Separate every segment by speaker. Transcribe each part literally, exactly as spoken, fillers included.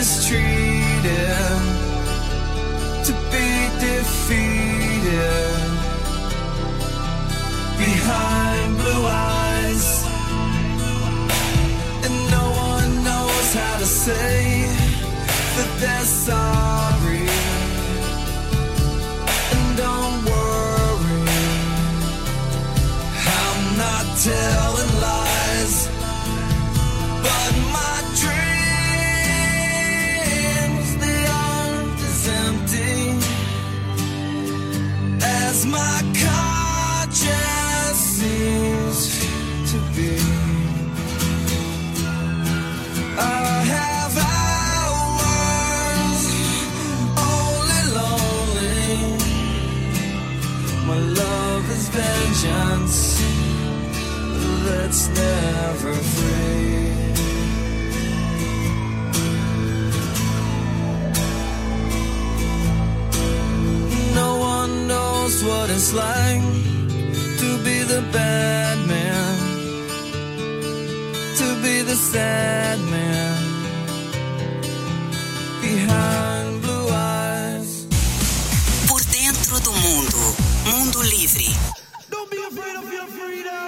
Speaker 1: mistreated, to be defeated behind blue eyes, and no one knows how to say that they're sorry. And don't worry, I'm not telling lies, but my dreams, they aren't as empty as my conscience seems to be. I have hours only lonely. My love is vengeance that's never free. No one knows what it's like to be the bad man, to be the sad man behind blue eyes.
Speaker 2: Por dentro do mundo, Mundo Livre.
Speaker 1: Don't be afraid of your freedom.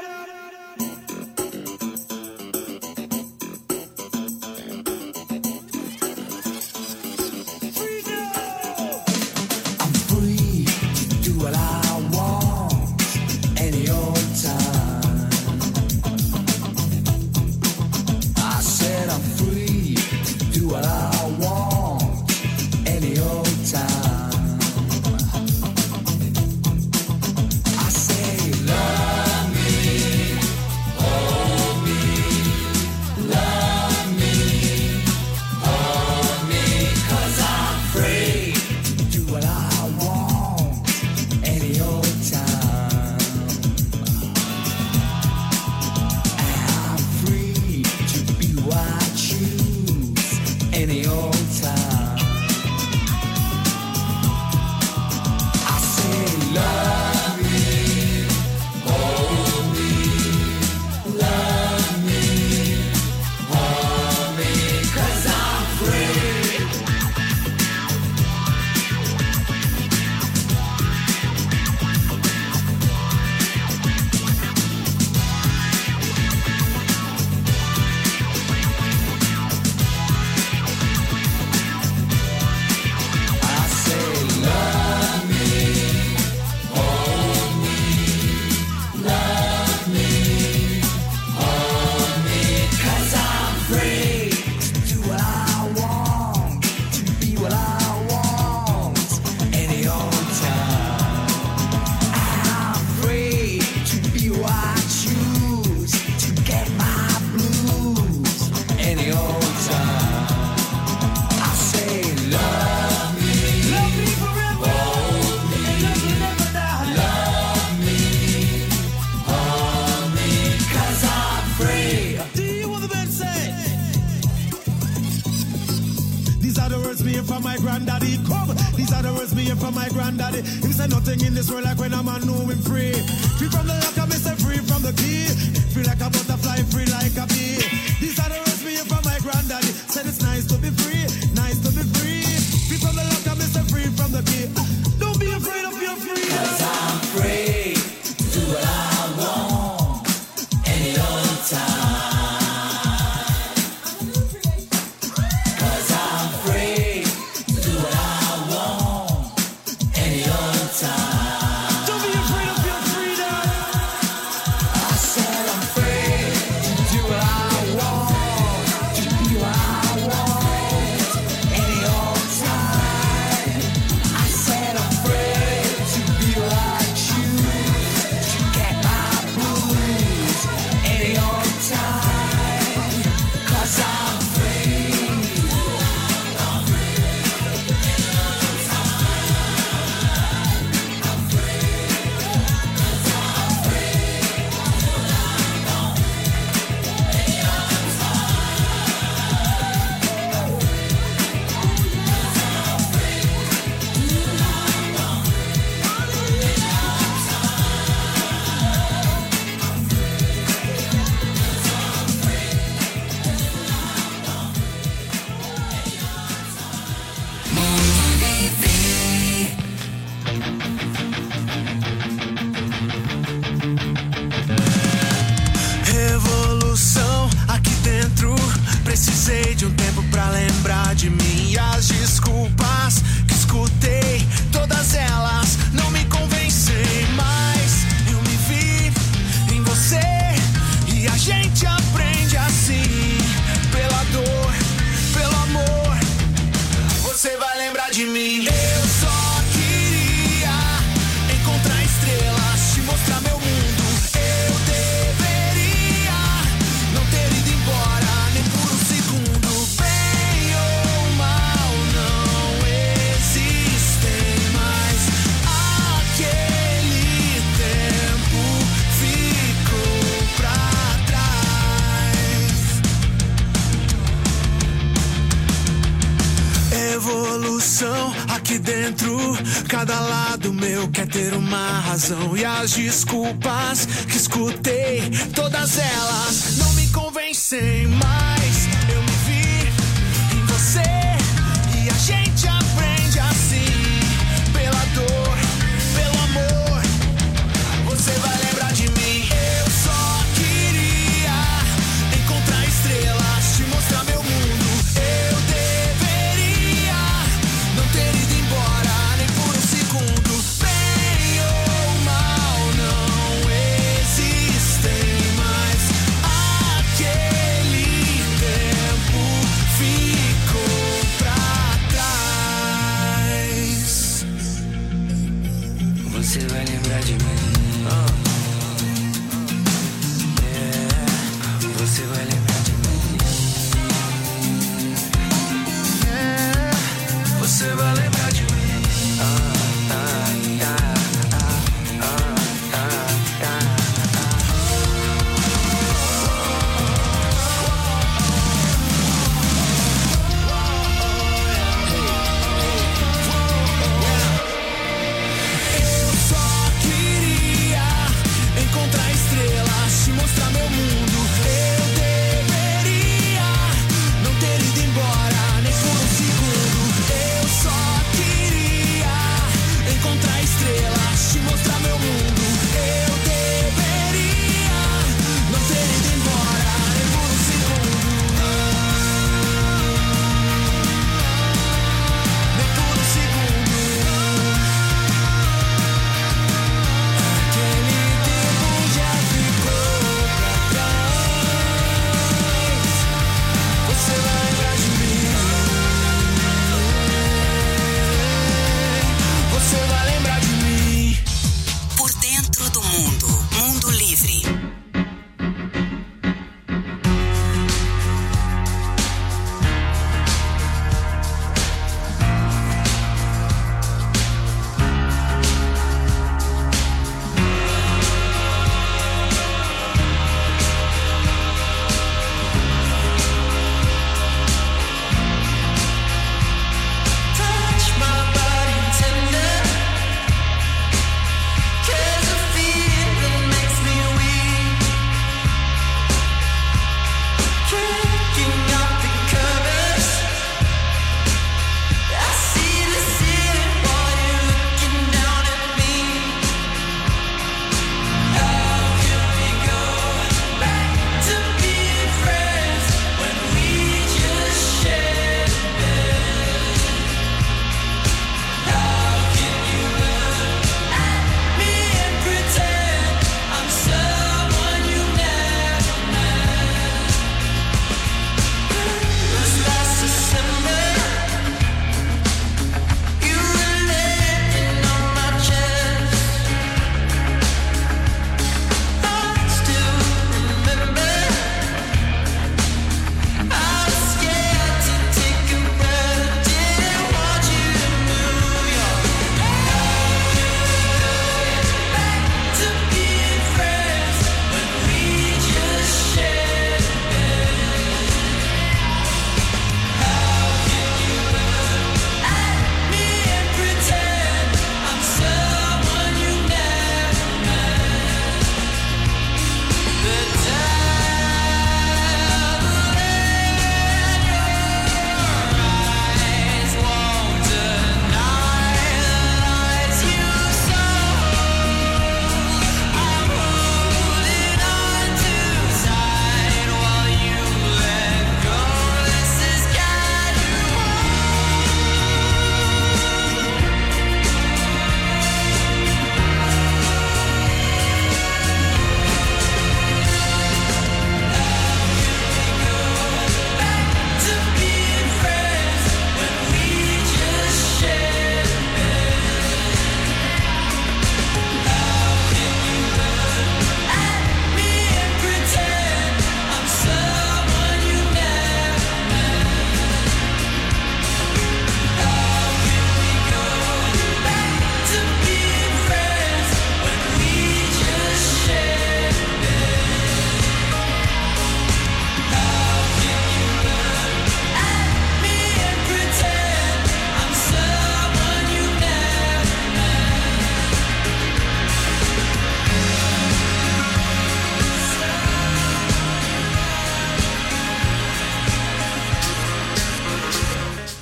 Speaker 3: lembrar de mim. E as desculpas que escutei, todas elas não me convencem mais. Eu me vi em você e a gente aprende assim. Pela dor, pelo amor, você vai lembrar de mim. Eu só queria encontrar estrelas, te mostrar meu mundo. Eu deveria não ter ido embora nem por um segundo. Bem ou mal não existem mais. Aquele tempo ficou pra trás. Evolução aqui dentro, cada lado meu quer ter uma razão. E as desculpas que escutei, todas elas não me convencem mais. Eu me vi em você e a gente aprende assim. Pela dor, pelo amor, você vai lembrar de mim. Eu só queria encontrar estrelas, te mostrar meu mundo. Eu deveria não ter ido embora nem por um segundo. Bem ou mal não existem mais. Aquele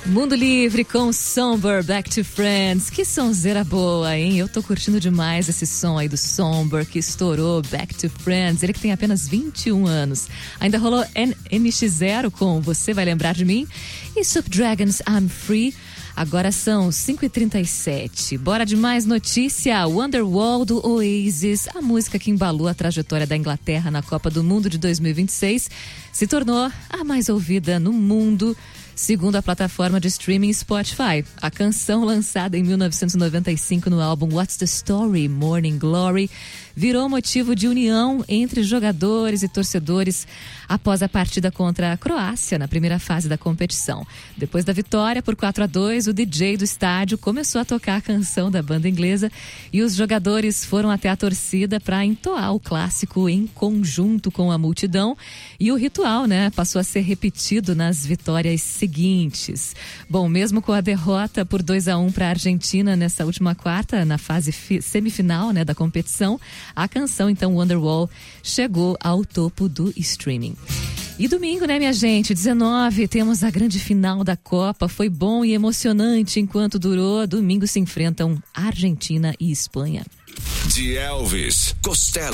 Speaker 4: Mundo Livre com Somber, Back to Friends. Que sonzeira boa, hein? Eu tô curtindo demais esse som aí do Somber, que estourou, Back to Friends. Ele que tem apenas vinte e um anos. Ainda rolou N X Zero com Você Vai Lembrar de Mim e Soup Dragons, I'm Free. Agora são cinco e trinta e sete. Bora de mais notícia. Wonderwall do Oasis, a música que embalou a trajetória da Inglaterra na Copa do Mundo de dois mil e vinte e seis, se tornou a mais ouvida no mundo, segundo a plataforma de streaming Spotify. A canção, lançada em mil novecentos e noventa e cinco no álbum What's the Story? Morning Glory, virou motivo de união entre jogadores e torcedores após a partida contra a Croácia na primeira fase da competição. Depois da vitória por quatro a dois, o D J do estádio começou a tocar a canção da banda inglesa e os jogadores foram até a torcida para entoar o clássico em conjunto com a multidão, e o ritual, né, passou a ser repetido nas vitórias seguintes. Bom, mesmo com a derrota por dois a um para a Argentina nessa última quarta, na fase fi- semifinal, né, da competição, a canção, então, Wonderwall, chegou ao topo do streaming. E domingo, né, minha gente, dezenove, temos a grande final da Copa. Foi bom e emocionante enquanto durou. Domingo se enfrentam Argentina e Espanha.
Speaker 5: De Elvis Costello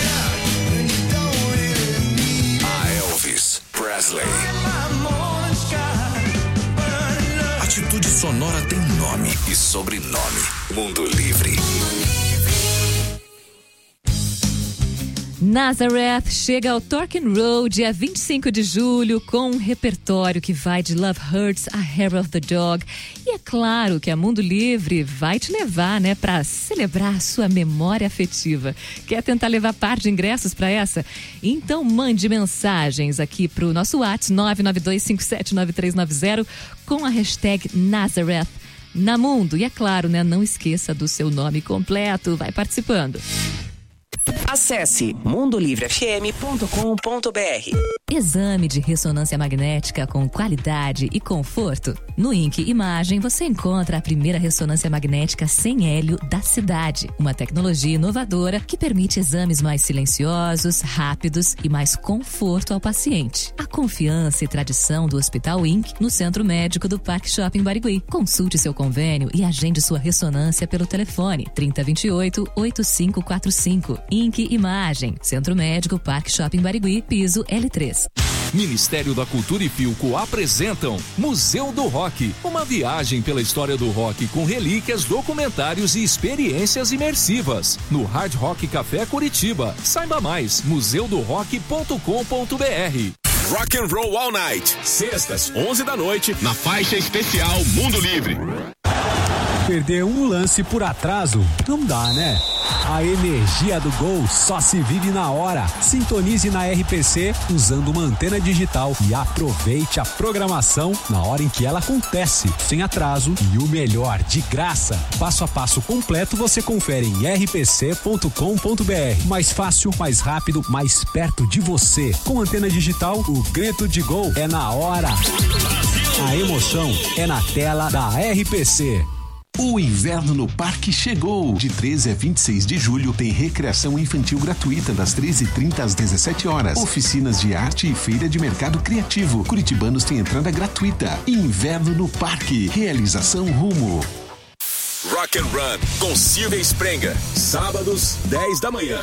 Speaker 5: a Elvis Presley. Atitude Sonora tem nome e sobrenome. Mundo Livre.
Speaker 4: Nazareth chega ao Torquay Road dia vinte e cinco de julho com um repertório que vai de Love Hurts a Hair of the Dog. E é claro que a Mundo Livre vai te levar, né, para celebrar a sua memória afetiva. Quer tentar levar par de ingressos para essa? Então mande mensagens aqui pro nosso WhatsApp nove nove dois cinco sete nove três nove zero com a hashtag Nazareth na Mundo. E é claro, né, não esqueça do seu nome completo. Vai participando.
Speaker 6: Acesse mundo livre f m ponto com ponto b r.
Speaker 4: Exame de ressonância magnética com qualidade e conforto. No I N C Imagem você encontra a primeira ressonância magnética sem hélio da cidade. Uma tecnologia inovadora que permite exames mais silenciosos, rápidos e mais conforto ao paciente. A confiança e tradição do Hospital I N C no Centro Médico do Parque Shopping Barigui. Consulte seu convênio e agende sua ressonância pelo telefone trinta, vinte e oito, oitenta e cinco quarenta e cinco. I N C Imagem, Centro Médico, Parque Shopping Barigui, piso L três.
Speaker 7: Ministério da Cultura e Filco apresentam Museu do Rock, uma viagem pela história do rock com relíquias, documentários e experiências imersivas. No Hard Rock Café Curitiba. Saiba mais, museu do rock ponto com ponto b r.
Speaker 5: Rock and Roll All Night. Sextas, onze da noite, na faixa especial Mundo Livre.
Speaker 8: Perder um lance por atraso não dá, né? A energia do gol só se vive na hora. Sintonize na R P C usando uma antena digital e aproveite a programação na hora em que ela acontece, sem atraso e o melhor, de graça. Passo a passo completo você confere em r p c ponto com ponto b r. Mais fácil, mais rápido, mais perto de você. Com antena digital, o grito de gol é na hora. A emoção é na tela da R P C.
Speaker 9: O inverno no parque chegou. De treze a vinte e seis de julho tem recreação infantil gratuita das treze e trinta às dezessete horas. Oficinas de arte e feira de mercado criativo. Curitibanos têm entrada gratuita. Inverno no parque. Realização Rumo.
Speaker 5: Rock and Run com Silvia Sprenga. Sábados, dez da manhã.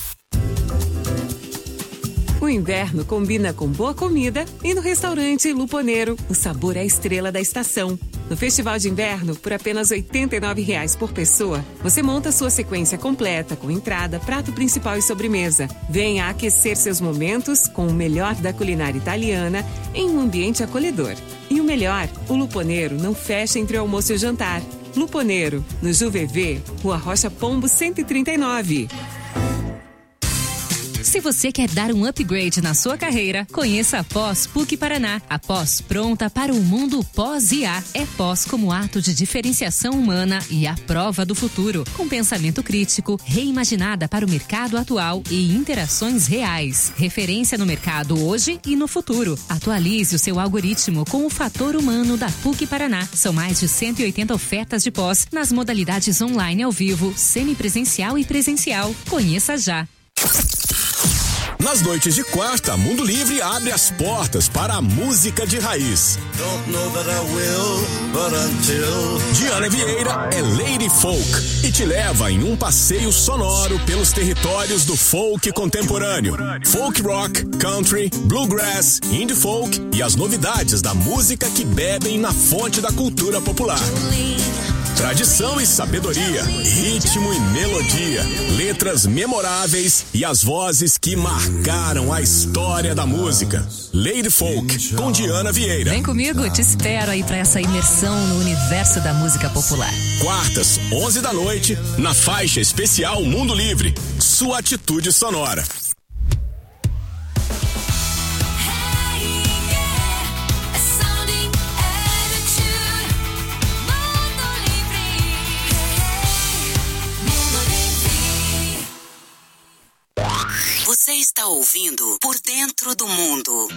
Speaker 10: O inverno combina com boa comida e no restaurante Luponeiro, o sabor é a estrela da estação. No Festival de Inverno, por apenas oitenta e nove reais por pessoa, você monta sua sequência completa com entrada, prato principal e sobremesa. Venha aquecer seus momentos com o melhor da culinária italiana em um ambiente acolhedor. E o melhor, o Luponeiro não fecha entre o almoço e o jantar. Luponeiro, no Ju V V, Rua Rocha Pombo cento e trinta e nove.
Speaker 11: Se você quer dar um upgrade na sua carreira, conheça a Pós P U C Paraná. A pós pronta para o mundo pós-I A. É pós como ato de diferenciação humana e a prova do futuro. Com pensamento crítico, reimaginada para o mercado atual e interações reais. Referência no mercado hoje e no futuro. Atualize o seu algoritmo com o fator humano da P U C Paraná. São mais de cento e oitenta ofertas de pós nas modalidades online ao vivo, semipresencial e presencial. Conheça já.
Speaker 12: Nas noites de quarta, Mundo Livre abre as portas para a música de raiz. Diana Vieira é Lady Folk e te leva em um passeio sonoro pelos territórios do folk contemporâneo. Folk rock, country, bluegrass, indie folk e as novidades da música que bebem na fonte da cultura popular. Tradição e sabedoria, ritmo e melodia, letras memoráveis e as vozes que marcaram a história da música. Lady Folk, com Diana Vieira.
Speaker 11: Vem comigo, te espero aí pra essa imersão no universo da música popular.
Speaker 12: Quartas, onze da noite, na faixa especial Mundo Livre. Sua atitude sonora.
Speaker 2: Você está ouvindo Por Dentro do Mundo.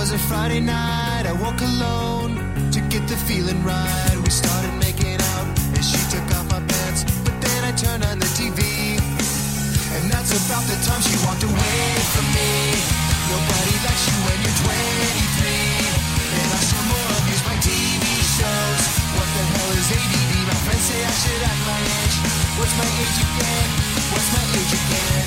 Speaker 3: was a Friday night, I woke alone to get the feeling right. We started making out and she took off my pants, but then I turned on the T V, and that's about the time she walked away from me. Nobody likes you when you're twenty-three, and I still more abuse my T V shows. What the hell is A D D? My friends say I should act my age. What's my age again? What's my age again?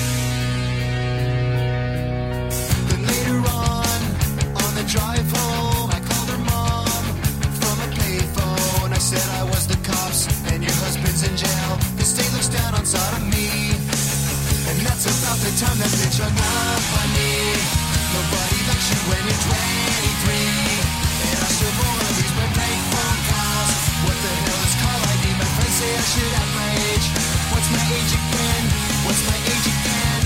Speaker 3: Then later on, on the drive home, I called her mom from a payphone. I said I was the cops and your husband's in jail. The state looks down on sodomy, and that's about the time that bitch hung up on me. Nobody likes you when you're twenty-three, and I still wanna lose my prank phone calls. What the hell is call I D? My friends say I should have my age. What's my age again? What's my age again?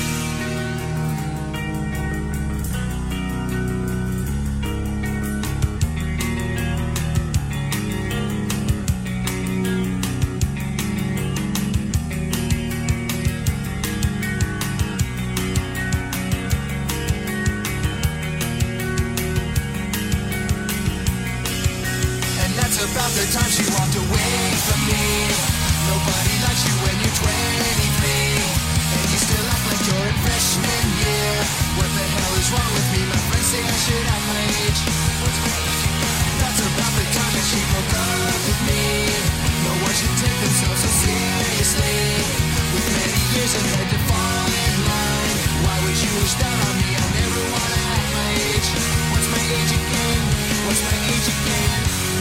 Speaker 3: About the time she walked away from me. Nobody likes you when you're twenty-three, and you still act like you're in freshman year. What the hell is wrong with me? My friends say I should have my age. What's my age again? That's about the time that she broke up with me. No one should take themselves so seriously, with many years ahead to fall in line. Why would you wish down on me? I never wanna act my age. What's my age again? What's my age again?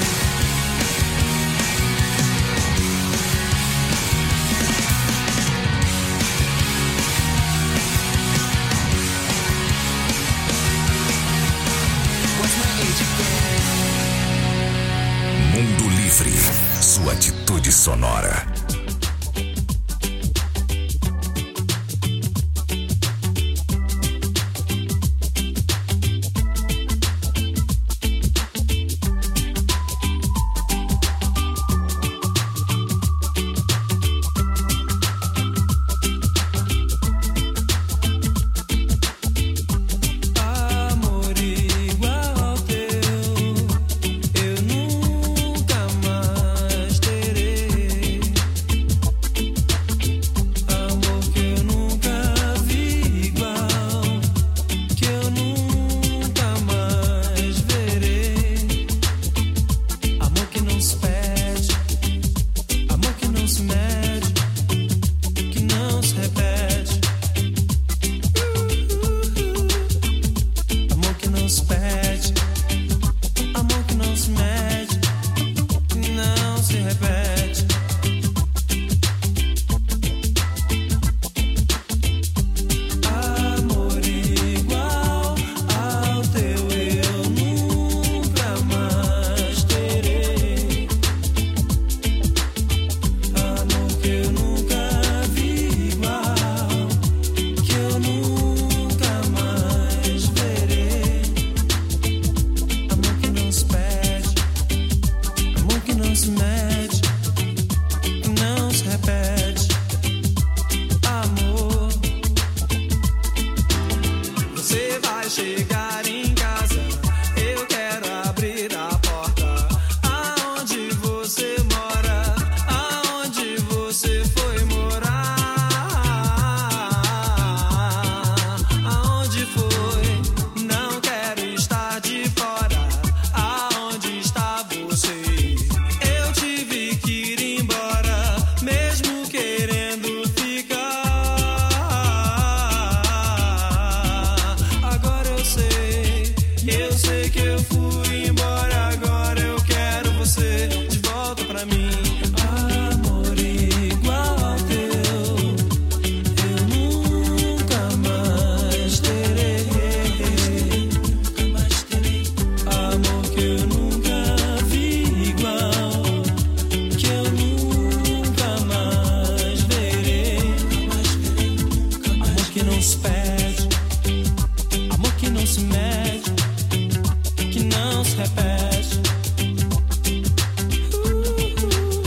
Speaker 5: Mundo Livre, sua atitude sonora.
Speaker 1: se repete. Uh, uh, uh.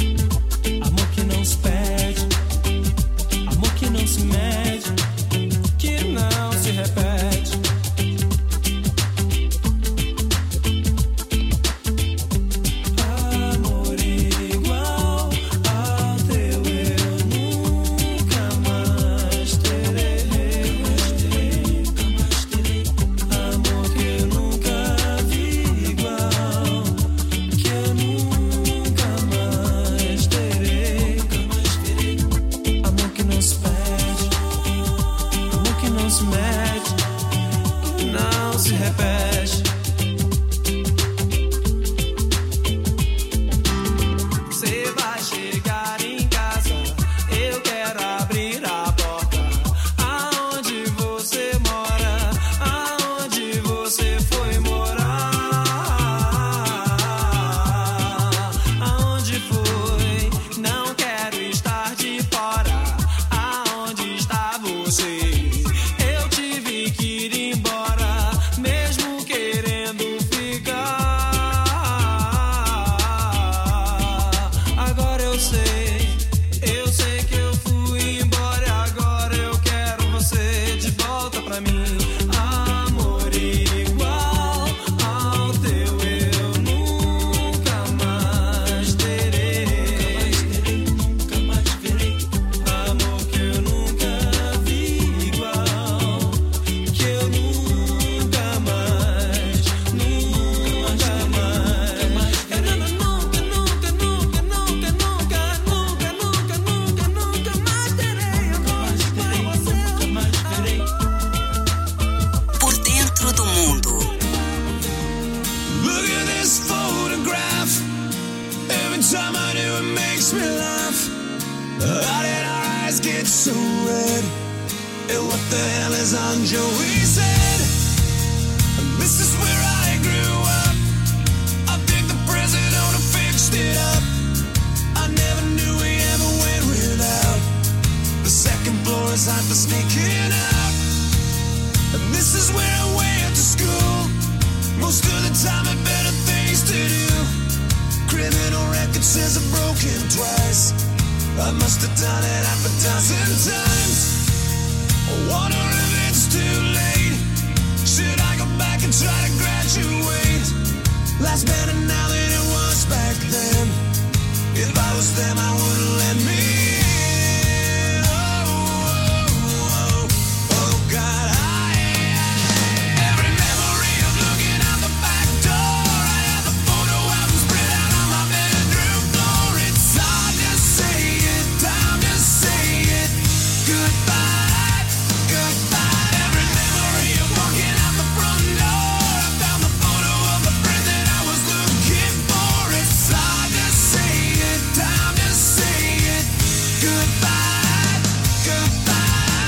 Speaker 3: Every time I do, it makes me laugh. How did our eyes get so red? And what the hell is on Joey's head? And this is where I grew up. I think the president fixed it up. I never knew we ever went without. The second floor is hot for sneaking out. And this is where I went to school. Most of the time had better things to do. Criminal record says I've broken twice. I must have done it half a dozen times. I wonder if it's too late. Should I go back and try to graduate? Life's better now than it was back then. If I was them, I wouldn't let me in. Oh, oh, oh, oh God, I, every memory of looking out the back door. I have the photo album spread out on my bedroom floor. It's hard to say it, time to say it. Goodbye, goodbye. Every memory of walking out the front door. I found the photo of the friend that I was looking for. It's hard to say it, time to say it. Goodbye, goodbye.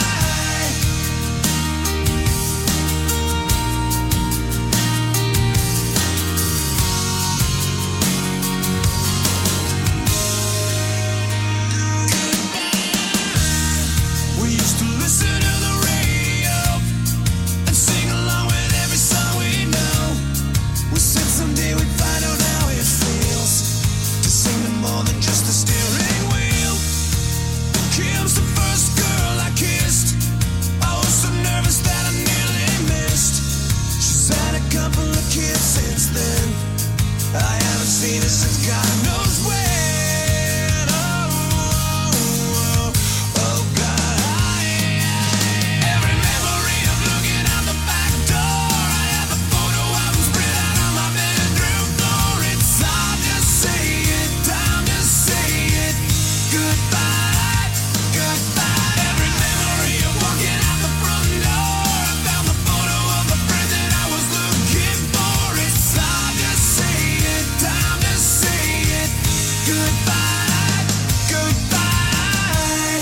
Speaker 3: We used to listen to the radio and sing along with every song we know. We said someday we'd find out how it feels to sing to more than just a steering wheel. Kim's the first girl I kissed. I was so nervous that I nearly missed. She's had a couple of kids since then. I haven't seen her since God knows when. Oh, oh, oh, oh God, I, every memory of looking out the back door. I have the photo album spread out on my bedroom floor. It's hard to say it, time to say it. Goodbye, goodbye. Every memory of walking out the front door. I found the photo of the friend that I was looking for. It's hard to say it, time to say it. Goodbye, goodbye.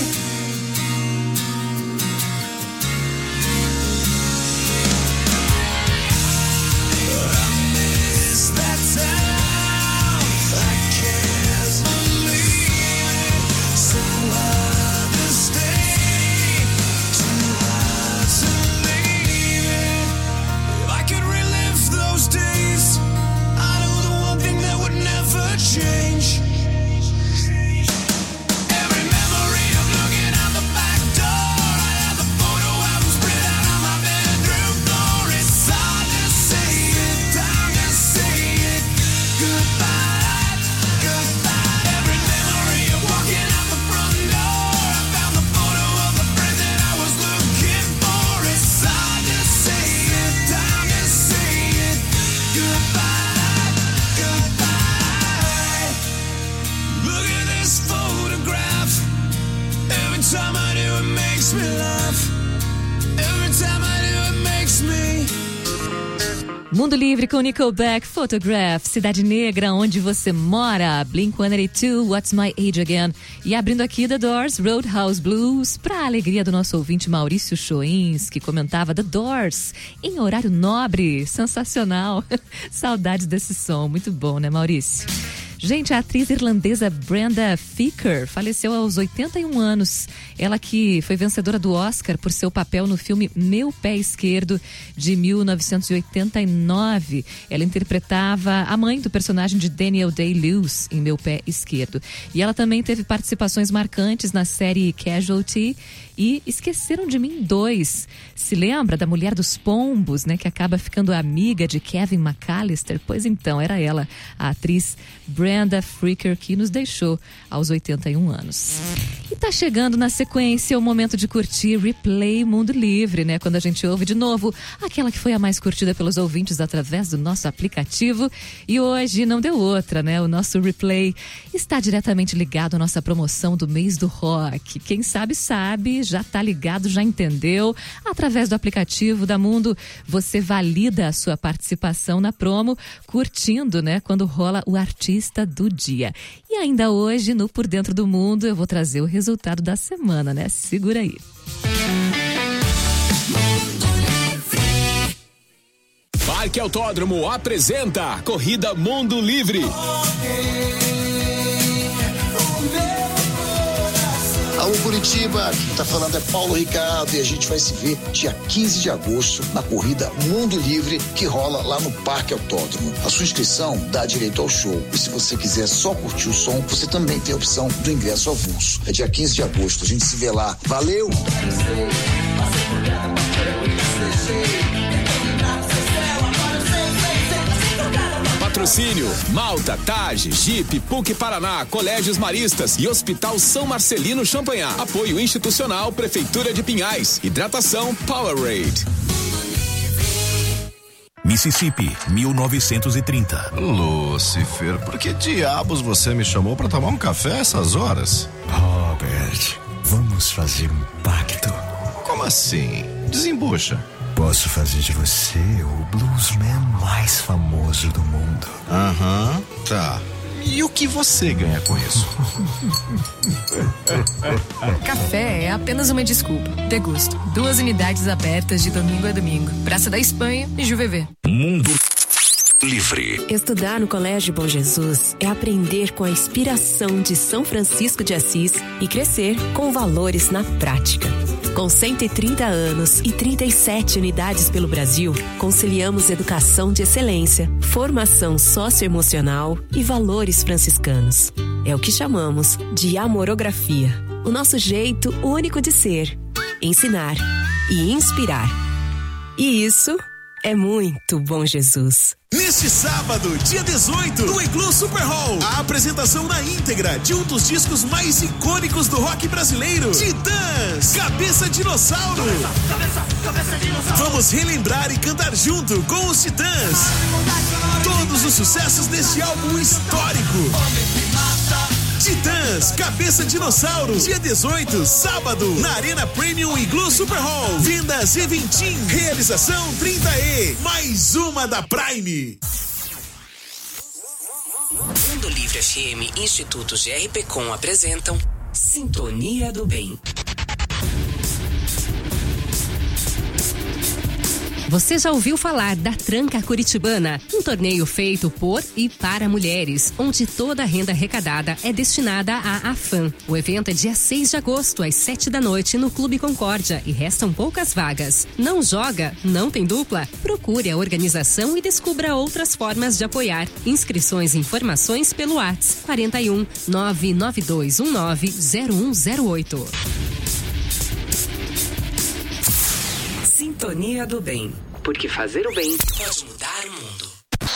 Speaker 3: I miss that town. I can't believe it. So hard to stay, too hard to leave it. If I could relive those days, I know the one thing that would never change. Every memory of looking out the back door. I have the photo album spread out on my bedroom floor. It's hard to say it, time to say it. Goodbye, goodbye. Every memory of walking out the front door. I found the photo of the friend that I was looking for. It's hard to say it, time to say it. Goodbye, goodbye. Look at this photograph. Every time I do, it makes me laugh. Every time I do, it makes me.
Speaker 4: Mundo Livre com Nickelback, Photograph, Cidade Negra, onde você mora, Blink cento e oitenta e dois, What's My Age Again. E abrindo aqui The Doors, Roadhouse Blues, para a alegria do nosso ouvinte Maurício Choins, que comentava The Doors em horário nobre, sensacional. Saudades desse som, muito bom, né, Maurício? Gente, a atriz irlandesa Brenda Ficker faleceu aos oitenta e um anos. Ela que foi vencedora do Oscar por seu papel no filme Meu Pé Esquerdo, de mil novecentos e oitenta e nove. Ela interpretava a mãe do personagem de Daniel Day-Lewis em Meu Pé Esquerdo. E ela também teve participações marcantes na série Casualty e Esqueceram de Mim dois. Se lembra da Mulher dos Pombos, né, que acaba ficando amiga de Kevin McAllister? Pois então, era ela, a atriz Brenda Ficker, que nos deixou aos oitenta e um anos. E tá chegando na sequência o momento de curtir Replay Mundo Livre, né? Quando a gente ouve de novo aquela que foi a mais curtida pelos ouvintes através do nosso aplicativo. E hoje não deu outra, né? O nosso Replay está diretamente ligado à nossa promoção do mês do rock. Quem sabe, sabe, já tá ligado, já entendeu. Através do aplicativo da Mundo, você valida a sua participação na promo, curtindo, né? Quando rola o artista favorita do dia. E ainda hoje, no Por Dentro do Mundo, eu vou trazer o resultado da semana, né? Segura aí.
Speaker 12: Parque Autódromo apresenta Corrida Mundo Livre.
Speaker 13: Alô Curitiba, quem tá falando é Paulo Ricardo e a gente vai se ver dia quinze de agosto na Corrida Mundo Livre que rola lá no Parque Autódromo. A sua inscrição dá direito ao show e se você quiser só curtir o som, você também tem a opção do ingresso avulso. É dia quinze de agosto, a gente se vê lá. Valeu!
Speaker 12: Patrocínio: Malta, Tage, Jeep, P U C Paraná, Colégios Maristas e Hospital São Marcelino Champanhar. Apoio institucional Prefeitura de Pinhais. Hidratação Powerade.
Speaker 14: Mississippi, mil novecentos e trinta.
Speaker 15: Lúcifer, por que diabos você me chamou pra tomar um café essas horas?
Speaker 14: Robert, vamos fazer um pacto.
Speaker 15: Como assim? Desembucha.
Speaker 14: Posso fazer de você o bluesman mais famoso do mundo.
Speaker 15: Aham, uhum, tá. E o que você ganha com isso?
Speaker 16: Café é apenas uma desculpa. Degusto. Duas unidades abertas de domingo a domingo. Praça da Espanha e Juvevê.
Speaker 5: Mundo Livre.
Speaker 17: Estudar no Colégio Bom Jesus é aprender com a inspiração de São Francisco de Assis e crescer com valores na prática. Com cento e trinta anos e trinta e sete unidades pelo Brasil, conciliamos educação de excelência, formação socioemocional e valores franciscanos. É o que chamamos de amorografia. O nosso jeito único de ser, ensinar e inspirar. E isso é muito Bom Jesus.
Speaker 3: Neste sábado, dia dezoito, no Igloo Super Hall, a apresentação na íntegra de um dos discos mais icônicos do rock brasileiro, Titãs, Cabeça Dinossauro. Cabeça, cabeça, cabeça dinossauro. Vamos relembrar e cantar junto com os Titãs todos os sucessos deste álbum histórico. Titãs, Cabeça Dinossauro, dia dezoito, sábado, na Arena Premium Igloo Super Hall. Vendas Eventim, realização trinta E, mais uma da Prime.
Speaker 6: Mundo Livre F M e Instituto G R P Com apresentam Sintonia do Bem.
Speaker 11: Você já ouviu falar da Tranca Curitibana? Um torneio feito por e para mulheres, onde toda a renda arrecadada é destinada à AFAM. O evento é dia seis de agosto, às sete da noite, no Clube Concórdia, e restam poucas vagas. Não joga? Não tem dupla? Procure a organização e descubra outras formas de apoiar. Inscrições e informações pelo WhatsApp quarenta e um, nove nove dois um nove, zero um zero oito.
Speaker 6: Sintonia do Bem, porque fazer o bem pode mudar o mundo.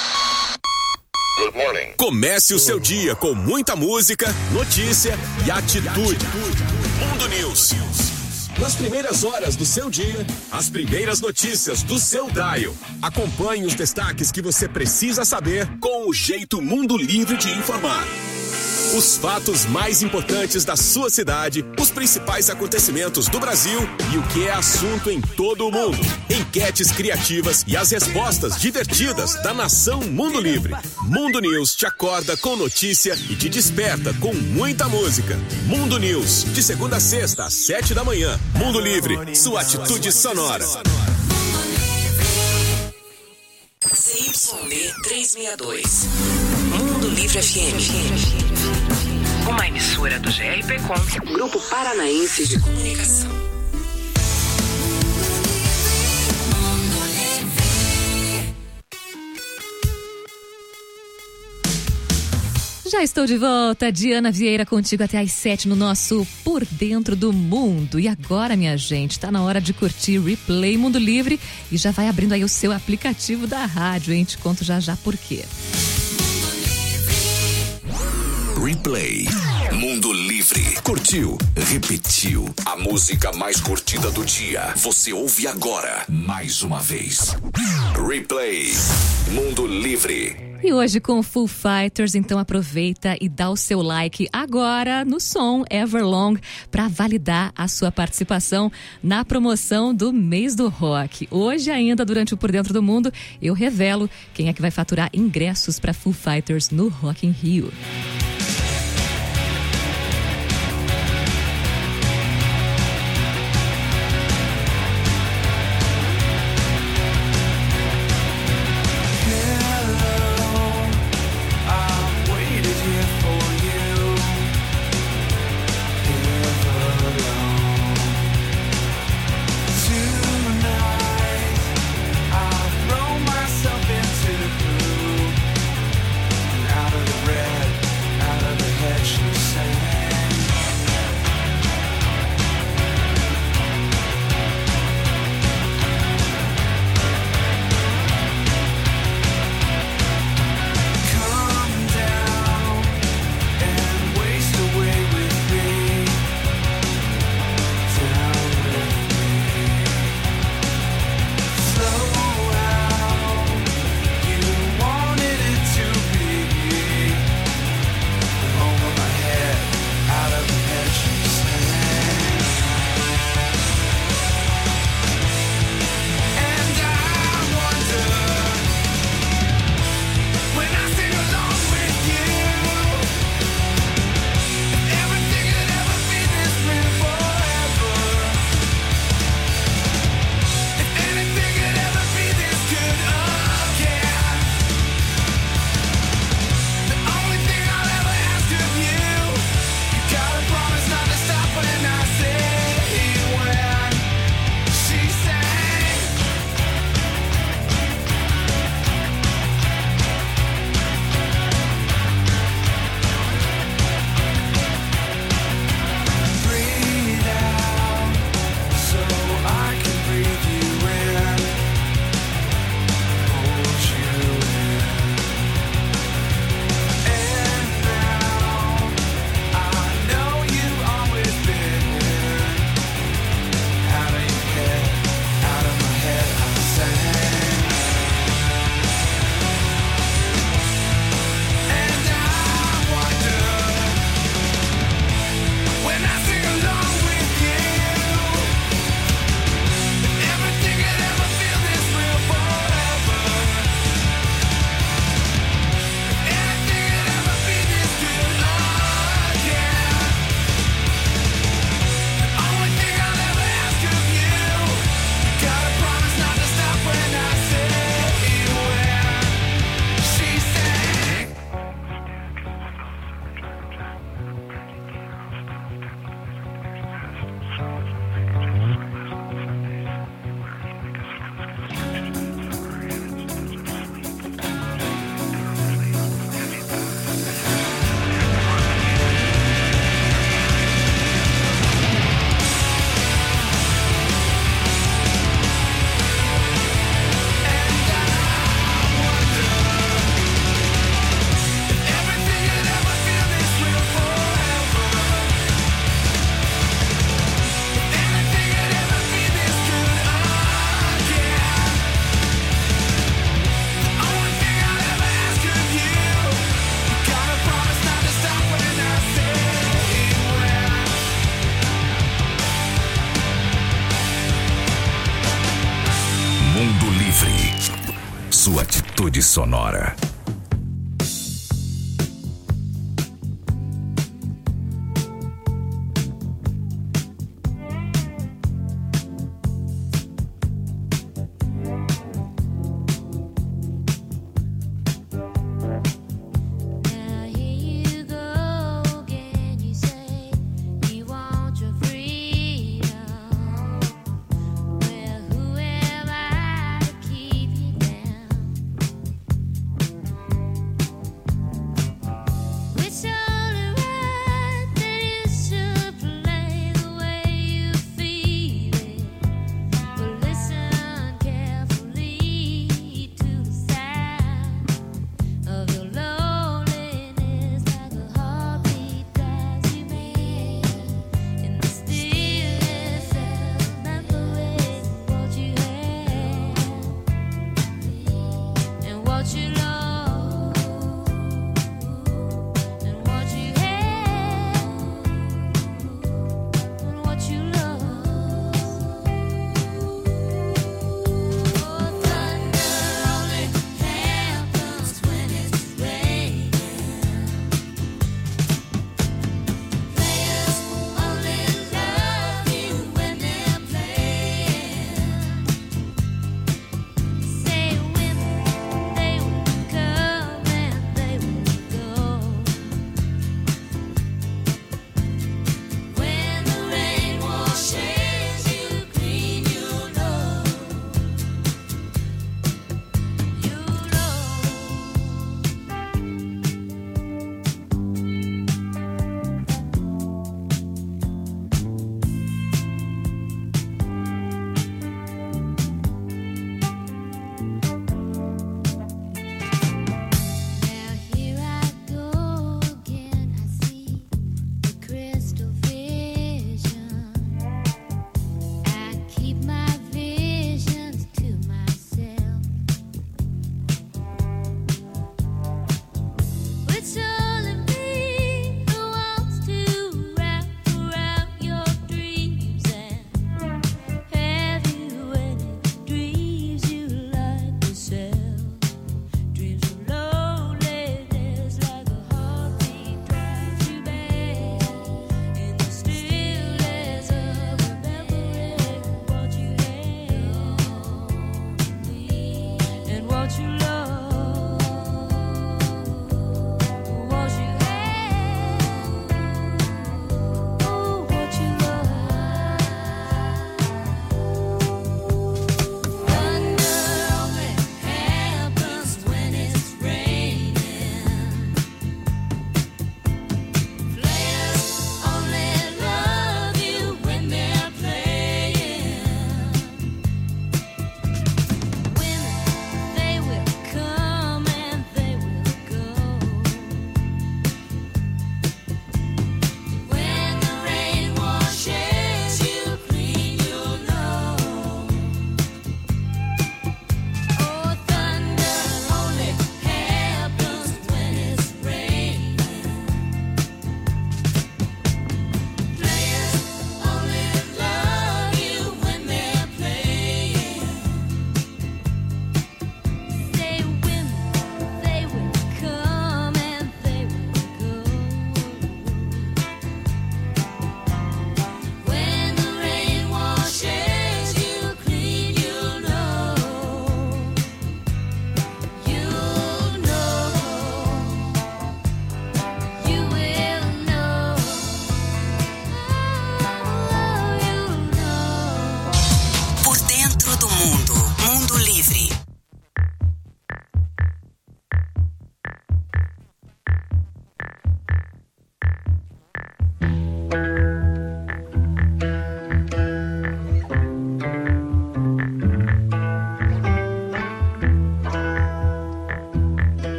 Speaker 12: Good morning. Comece o seu dia com muita música, notícia e atitude. Mundo News. Nas primeiras horas do seu dia, as primeiras notícias do seu dial. Acompanhe os destaques que você precisa saber com o jeito Mundo Livre de informar. Os fatos mais importantes da sua cidade, os principais acontecimentos do Brasil e o que é assunto em todo o mundo. Enquetes criativas e as respostas divertidas da nação Mundo Livre. Mundo News te acorda com notícia e te desperta com muita música. Mundo News, de segunda a sexta, às sete da manhã. Mundo Livre, sua atitude sonora.
Speaker 6: C Y B trezentos e sessenta e dois. Mundo Livre F M. Uma emissora do G R P Com, Grupo Paranaense de Comunicação.
Speaker 4: Já estou de volta, Diana Vieira contigo até às sete no nosso Por Dentro do Mundo. E agora, minha gente, tá na hora de curtir Replay Mundo Livre e já vai abrindo aí o seu aplicativo da rádio, hein? Te conto já já por quê.
Speaker 5: Replay Mundo Livre. Curtiu? Repetiu. A música mais curtida do dia. Você ouve agora, mais uma vez. Replay Mundo Livre.
Speaker 4: E hoje com Foo Fighters, então aproveita e dá o seu like agora no som Everlong para validar a sua participação na promoção do mês do rock. Hoje ainda, durante o Por Dentro do Mundo, eu revelo quem é que vai faturar ingressos para Foo Fighters no Rock in Rio.
Speaker 5: Sua atitude sonora.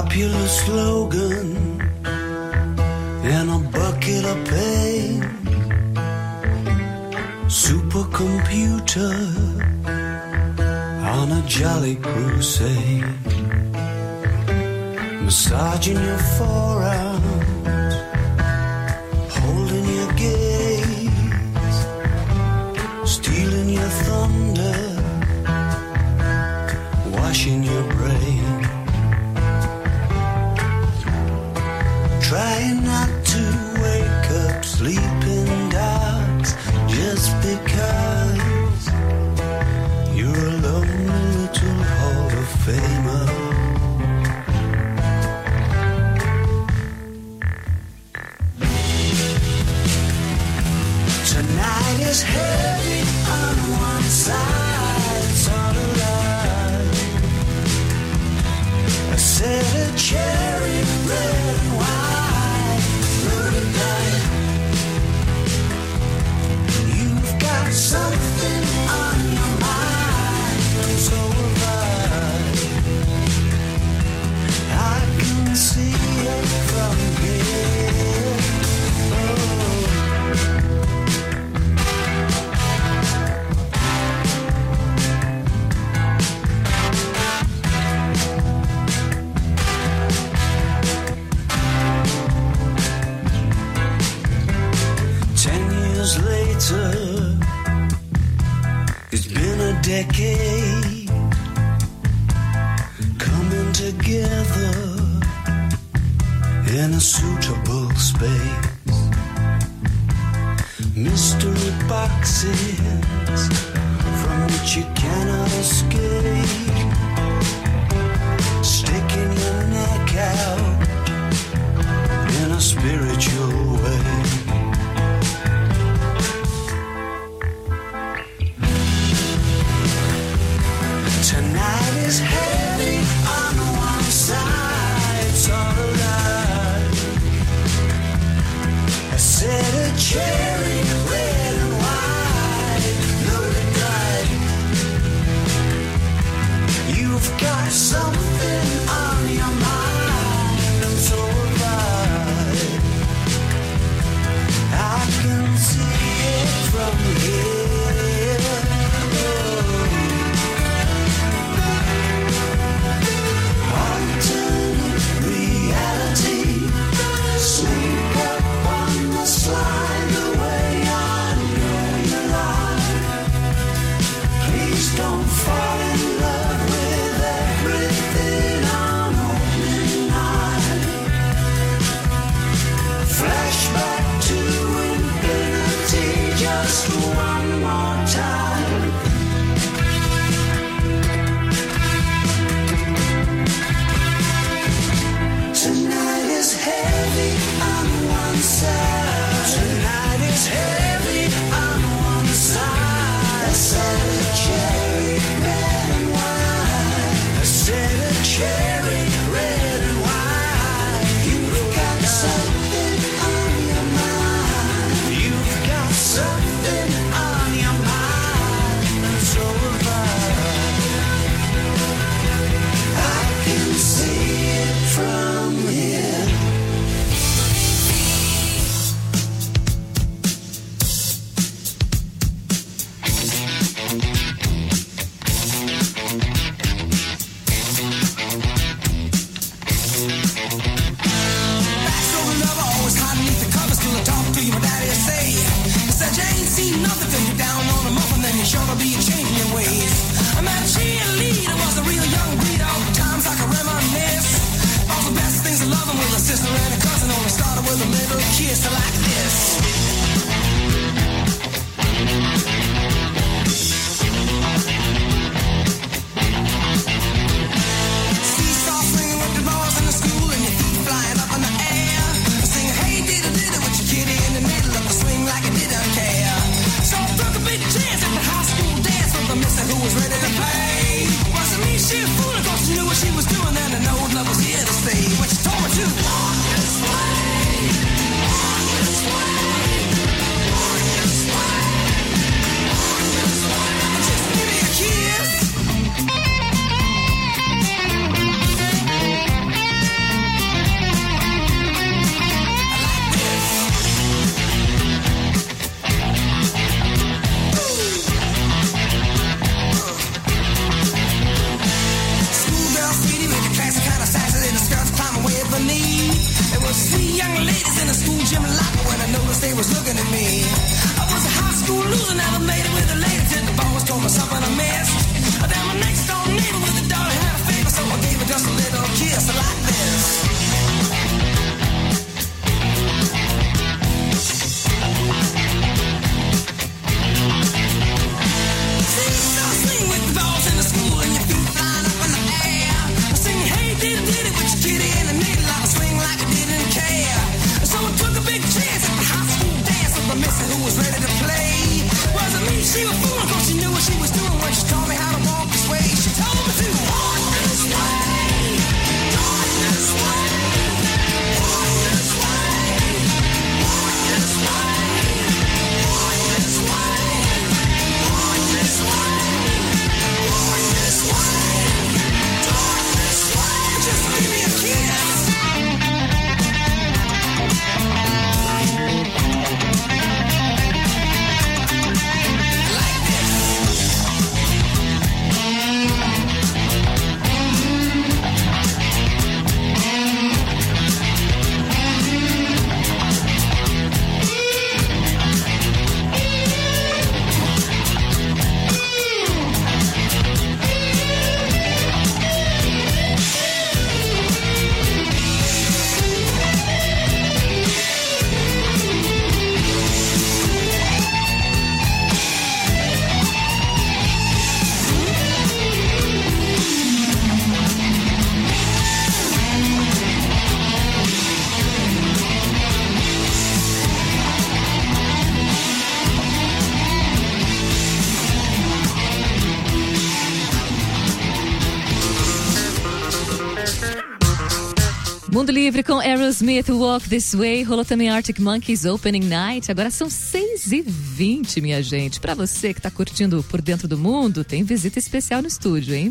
Speaker 3: popular slogan and a bucket of pain. Supercomputer on a jolly crusade, massaging your forearms, holding your gaze, stealing your thunder, washing your brain. Trying not to wake up sleeping dogs just because you're a lonely little Hall of Famer. Tonight is heavy on one side, it's all alive. I said a cherry red and white, loaded night. You've got something on your mind, and so have I. I can see it from here. Oh. Later, it's been a decade coming together in a suitable space. Mystery boxes from which you cannot escape, sticking your neck out in a spiritual way. Tonight is heavy on one side, it's all alive. I said a cherry red and white, loaded night. You've got something on your mind, and so have I. I can see it from here. Sneak up on the slide the way I know you lie. Please don't fall in love with everything on opening
Speaker 1: young ladies in the school gym locker when I noticed they was looking at me. I was a high school loser, never made it with the ladies, and the boss told me something I missed. Then my next door neighbor with a daughter had a favor, so I gave her just a little kiss like this. See, so swing with the balls in the school and your feet flying up in the air. Sing, hey, diddy, diddy, with your kitty in the middle, I swing like I didn't care. So I took a big chance at the high school dance with my missy who was ready to play. Wasn't me, she was fooling, cause she knew what she was doing when she told me how to walk this way. She told me to walk this way, walk this way, walk this way, walk this way, walk this way, walk this way, walk this way, walk this way. Just give me a kiss.
Speaker 4: Mundo Livre com Aerosmith, Walk This Way. Rolou também Arctic Monkeys, Opening Night. Agora são seis e vinte, minha gente. Pra você que tá curtindo Por Dentro do Mundo, tem visita especial no estúdio, hein?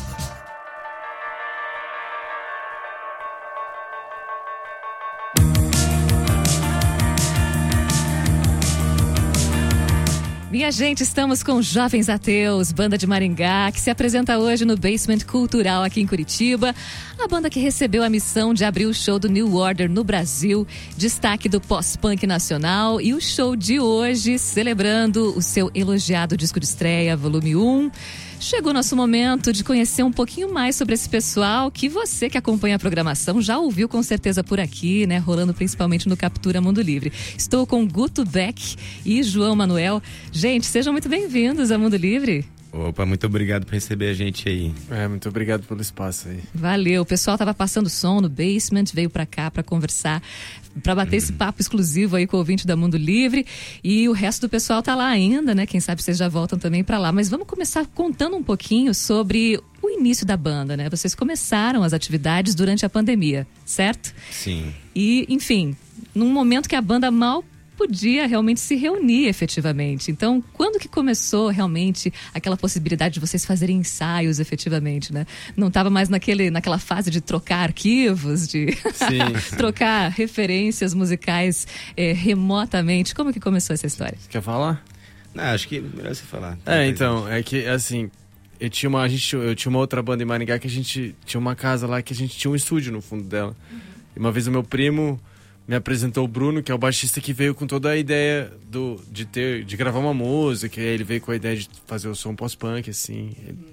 Speaker 4: Minha gente, estamos com Jovens Ateus, banda de Maringá, que se apresenta hoje no Basement Cultural aqui em Curitiba. A banda que recebeu a missão de abrir o show do New Order no Brasil, destaque do pós-punk nacional, e o show de hoje celebrando o seu elogiado disco de estreia, volume um. Chegou nosso momento de conhecer um pouquinho mais sobre esse pessoal que você que acompanha a programação já ouviu com certeza por aqui, né? Rolando principalmente no Captura Mundo Livre. Estou com Guto Beck e João Manuel. Gente, sejam muito bem-vindos a Mundo Livre.
Speaker 18: Opa, muito obrigado por receber a gente aí.
Speaker 19: É, muito obrigado pelo espaço aí.
Speaker 4: Valeu, o pessoal tava passando som no Basement, veio pra cá pra conversar, pra bater uhum. esse papo exclusivo aí com o ouvinte da Mundo Livre, e o resto do pessoal tá lá ainda, né? Quem sabe vocês já voltam também pra lá, mas vamos começar contando um pouquinho sobre o início da banda, né? Vocês começaram as atividades durante a pandemia, certo?
Speaker 18: Sim.
Speaker 4: E, enfim, num momento que a banda mal podia realmente se reunir efetivamente. Então, quando que começou realmente aquela possibilidade de vocês fazerem ensaios efetivamente, né? Não estava mais naquele, naquela fase de trocar arquivos, de trocar referências musicais é, remotamente. Como que começou essa história?
Speaker 19: Quer falar?
Speaker 18: Não, acho que é melhor você falar.
Speaker 19: É, então, é que assim, eu tinha, uma, a gente, eu tinha uma outra banda em Maringá que a gente tinha uma casa lá que a gente tinha um estúdio no fundo dela. Uhum. E uma vez o meu primo me apresentou o Bruno, que é o baixista que veio com toda a ideia do, de, ter, de gravar uma música. Ele veio com a ideia de fazer o som pós-punk, assim.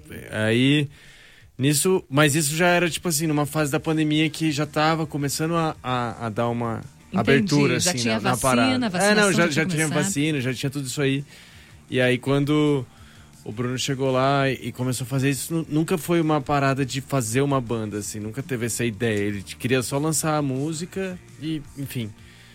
Speaker 19: Aí, nisso... Mas isso já era, tipo assim, numa fase da pandemia que já tava começando a, a, a dar uma Entendi. abertura, já assim,
Speaker 4: tinha
Speaker 19: na,
Speaker 4: vacina,
Speaker 19: na parada. É, não, já, já tinha vacina, já tinha tudo isso aí. E aí, quando o Bruno chegou lá e começou a fazer isso, nunca foi uma parada de fazer uma banda, assim, nunca teve essa ideia. Ele queria só lançar a música e, enfim.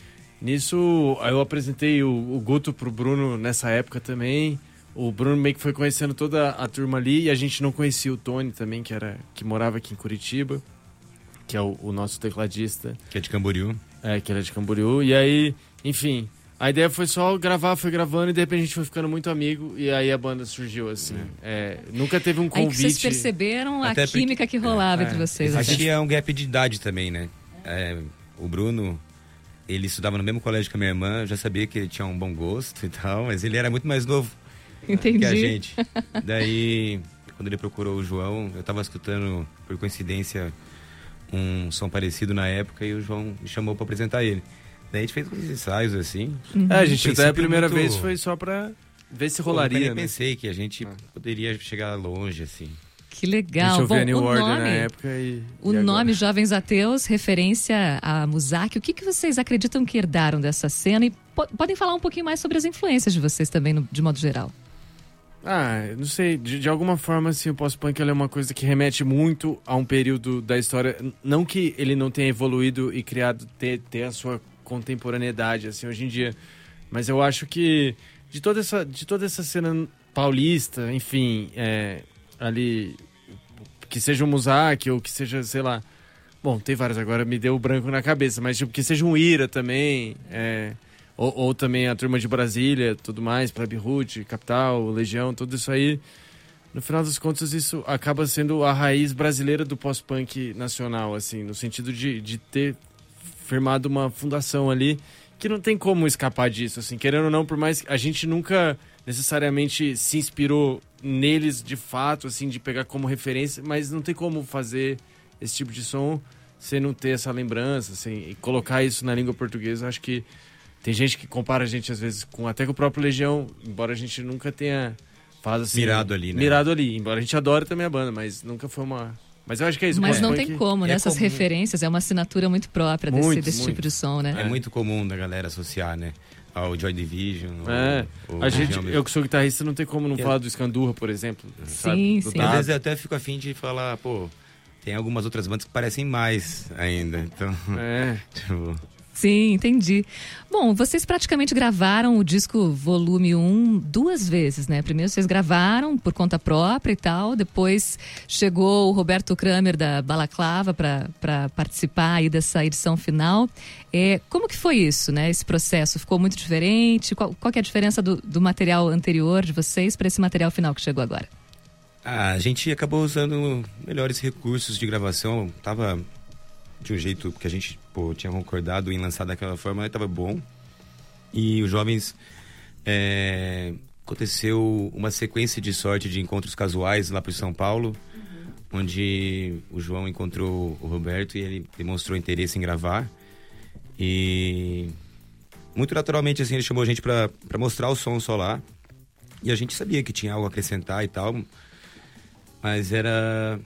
Speaker 19: Nisso, eu apresentei o, o Guto pro Bruno nessa época também. O Bruno meio que foi conhecendo toda a turma ali, e a gente não conhecia o Tony também, que, era, que morava aqui em Curitiba, que é o, o nosso tecladista.
Speaker 18: Que é de Camboriú.
Speaker 19: É, que ele é de Camboriú. E aí, enfim... A ideia foi só gravar, foi gravando, e de repente a gente foi ficando muito amigo, e aí a banda surgiu, assim. É, nunca teve um convite. Aí que vocês
Speaker 4: perceberam a Até química porque... que rolava é, entre vocês.
Speaker 18: Acho que é um gap de idade também, né? É, o Bruno, ele estudava no mesmo colégio que a minha irmã, eu já sabia que ele tinha um bom gosto e tal, mas ele era muito mais novo
Speaker 4: Entendi.
Speaker 18: que a gente. Daí, quando ele procurou o João, eu tava escutando, por coincidência, um som parecido na época e o João me chamou pra apresentar ele. Daí a gente fez uns ensaios assim.
Speaker 19: Uhum. É, a gente até a primeira
Speaker 18: muito...
Speaker 19: vez foi só pra ver se rolaria.
Speaker 18: Pô, eu
Speaker 19: né?
Speaker 18: pensei que a gente ah. poderia chegar longe, assim.
Speaker 4: Que legal.
Speaker 19: A gente
Speaker 4: Bom,
Speaker 19: a New
Speaker 4: o
Speaker 19: Order
Speaker 4: nome,
Speaker 19: na época e,
Speaker 4: o
Speaker 19: e
Speaker 4: nome Jovens Ateus, referência a Muzak. O que, que vocês acreditam que herdaram dessa cena? E po- podem falar um pouquinho mais sobre as influências de vocês também, no, de modo geral.
Speaker 19: Ah, não sei, de, de alguma forma assim, o post-punk é uma coisa que remete muito a um período da história, não que ele não tenha evoluído e criado, ter, ter a sua contemporaneidade, assim, hoje em dia, mas eu acho que de toda essa, de toda essa cena paulista, enfim, é, ali, que seja um Muzak ou que seja, sei lá, bom, tem vários agora, me deu branco na cabeça, mas tipo, que seja um Ira também, é... Ou, ou também a Turma de Brasília, tudo mais, Plebe Ruth, Capital, Legião, tudo isso aí. No final das contas, isso acaba sendo a raiz brasileira do pós-punk nacional, assim, no sentido de, de ter firmado uma fundação ali, que não tem como escapar disso, assim, querendo ou não, por mais que a gente nunca necessariamente se inspirou neles de fato, assim, de pegar como referência, mas não tem como fazer esse tipo de som sem não ter essa lembrança, assim, e colocar isso na língua portuguesa, acho que tem gente que compara a gente, às vezes, com até com o próprio Legião, embora a gente nunca tenha falado assim...
Speaker 18: Mirado ali, né?
Speaker 19: Mirado ali, embora a gente adore também a banda, mas nunca foi uma... Mas eu acho que é isso.
Speaker 4: Mas não
Speaker 19: punk,
Speaker 4: tem como, né?
Speaker 18: é
Speaker 4: Essas
Speaker 18: comum.
Speaker 4: referências, é uma assinatura muito própria desse,
Speaker 19: Muito,
Speaker 4: desse
Speaker 19: muito.
Speaker 4: tipo de som, né?
Speaker 18: É, é muito comum da galera associar, né? Ao Joy Division.
Speaker 19: É,
Speaker 18: ou,
Speaker 19: a gente, eu que sou guitarrista, não tem como não
Speaker 18: É.
Speaker 19: falar do Escandurra, por exemplo.
Speaker 4: Sim,
Speaker 19: sabe? Do
Speaker 4: sim.
Speaker 18: Às
Speaker 19: Dado.
Speaker 18: vezes eu até fico afim de falar, pô, tem algumas outras bandas que parecem mais ainda, então...
Speaker 19: É.
Speaker 18: tipo...
Speaker 4: Sim, entendi. Bom, vocês praticamente gravaram o disco volume um duas vezes, né? Primeiro vocês gravaram por conta própria e tal, depois chegou o Roberto Kramer da Balaclava para participar aí dessa edição final. É, como que foi isso, né? Esse processo ficou muito diferente? Qual, qual que é a diferença do, do material anterior de vocês para esse material final que chegou agora?
Speaker 18: Ah, a gente acabou usando melhores recursos de gravação, tava... de um jeito que a gente pô, tinha concordado em lançar daquela forma, estava bom. E os Jovens, é, aconteceu uma sequência de sorte de encontros casuais lá para São Paulo, uhum. onde o João encontrou o Roberto e ele demonstrou interesse em gravar. E muito naturalmente assim, ele chamou a gente para mostrar o som só lá. E a gente sabia que tinha algo a acrescentar e tal, mas era...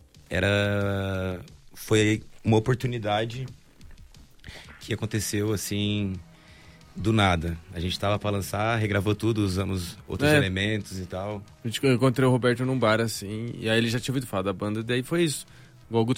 Speaker 18: era foi uma oportunidade que aconteceu assim do nada. A gente tava para lançar, regravou tudo, usamos outros
Speaker 19: é.
Speaker 18: elementos e tal.
Speaker 19: A gente, eu encontrei o Roberto num bar assim, e aí ele já tinha ouvido falar da banda, daí foi isso. Igual o Guto